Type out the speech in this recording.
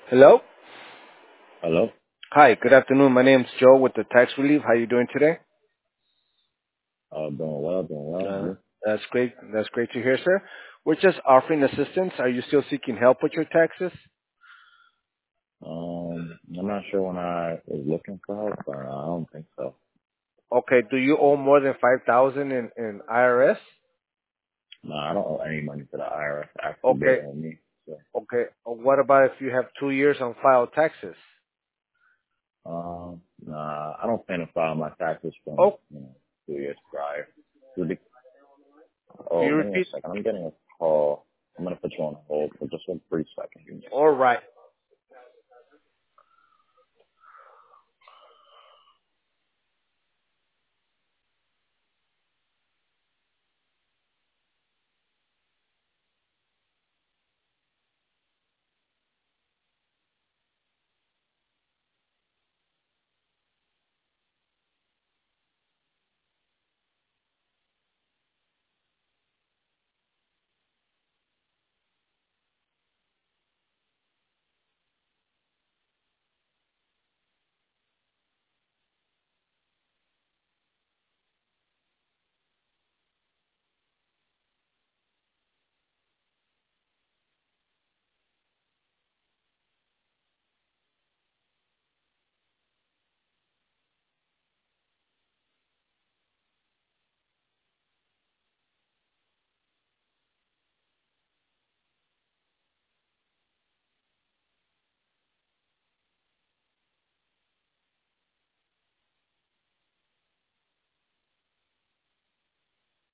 Hello? Hello? Hi, good afternoon. My name's Joe with the Tax Relief. How you doing today? Doing well, doing well. Uh, You? that's great. That's great to hear, sir. We're just offering assistance. Are you still seeking help with your taxes? I'm not sure when I was looking for help, but I don't think so. Okay, do you owe more than 5,000 in IRS? No, I don't owe any money to the IRS. Actually, they Okay, owe me. So, okay. What about if you have 2 years on file taxes? nah, I don't plan to file my taxes from, Oh, 2 years prior. To the, can oh, you give me a repeat? second. I'm getting a call. I'm gonna put you on hold for just 1 brief second. Give me a All second. right.